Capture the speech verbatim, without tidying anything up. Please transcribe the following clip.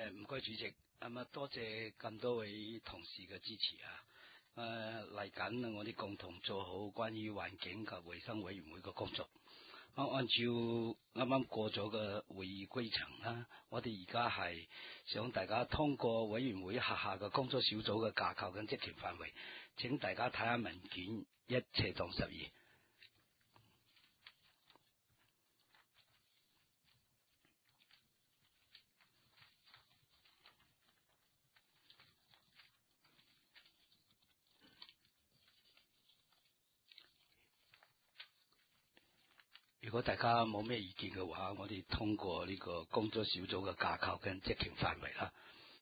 誒，唔該主席，咁啊多謝咁多位同事嘅支持啊！誒嚟緊我哋共同做好關於環境及衛生委員會嘅工作。按按照啱啱過咗嘅會議規程啦，我哋而家係想大家通過委員會轄下嘅工作小組嘅架構跟職權範圍，請大家睇下文件一斜當十二。如果大家冇咩意見嘅話，我哋通過呢個工作小組嘅架構跟職權範圍啦。